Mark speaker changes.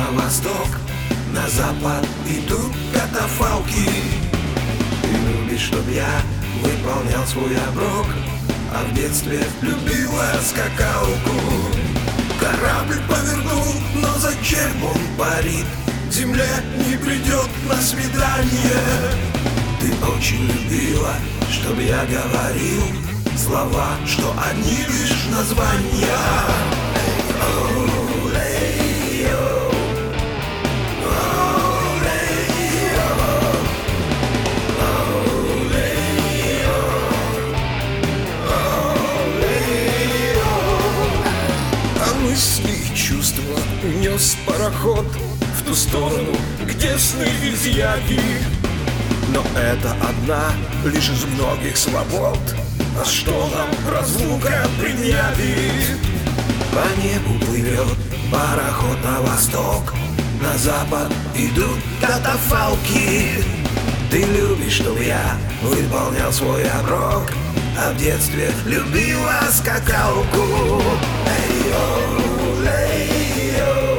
Speaker 1: на восток, на запад идут катафалки. Ты любишь, чтоб я выполнял свой оброк, а в детстве любила скакалку. Корабль повернул, но зачем он парит? К земле не придет на свидание. Ты очень любила, чтоб я говорил слова, что они лишь названия. Мысли и чувства унес пароход в ту сторону, где сны изъяви. Но это одна лишь из многих свобод. А что нам разлука предъявит? По небу плывет пароход на восток, на запад идут катафалки. Ты любишь, чтоб я выполнял свой оброк, а в детстве любила скакалку. Эй-йо, эй-йо.